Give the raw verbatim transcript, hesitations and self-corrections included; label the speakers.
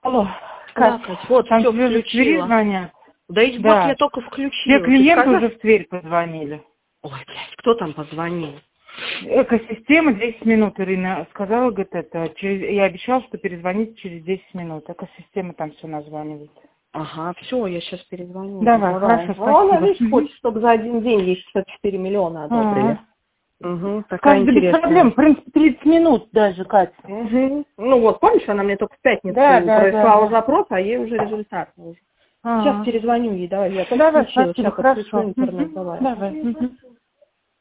Speaker 1: Алло,
Speaker 2: Да,
Speaker 1: Катя,
Speaker 2: Кать, вот,
Speaker 1: там
Speaker 2: все
Speaker 1: тебе уже в Твери
Speaker 2: включила.
Speaker 1: звонят?
Speaker 2: Да и вот
Speaker 1: Да.
Speaker 2: я только
Speaker 1: Все
Speaker 2: включила. Ты
Speaker 1: клиенты
Speaker 2: сказала?
Speaker 1: уже в Тверь позвонили.
Speaker 2: Ой, блядь, кто там позвонил?
Speaker 1: Экосистема десять минут, Ирина сказала, говорит, это, через, я обещала, что перезвонить через десять минут. Экосистема там все названивает.
Speaker 2: Ага, все, я сейчас перезвоню.
Speaker 1: Давай,
Speaker 2: Давай.
Speaker 1: хорошо,
Speaker 2: Ну, она,
Speaker 1: спасибо.
Speaker 2: видишь, хочет, чтобы за один день ей шестьдесят четыре миллиона одобрили.
Speaker 1: А-а-а.
Speaker 2: Угу, такая
Speaker 1: Скажи, да без проблем,
Speaker 2: интересная.
Speaker 1: в принципе, тридцать минут даже, Катя.
Speaker 2: Угу. Ну вот, помнишь, она мне только в пятницу
Speaker 1: Да, да,
Speaker 2: прислала
Speaker 1: да, да.
Speaker 2: запрос, а ей уже результат нужен. Сейчас
Speaker 1: А-а.
Speaker 2: перезвоню ей, давай, я только
Speaker 1: Давай,
Speaker 2: включила,
Speaker 1: спасибо,
Speaker 2: сейчас подключу
Speaker 1: хорошо.
Speaker 2: интернет,
Speaker 1: Мгм.
Speaker 2: давай.
Speaker 1: Давай. Мгм.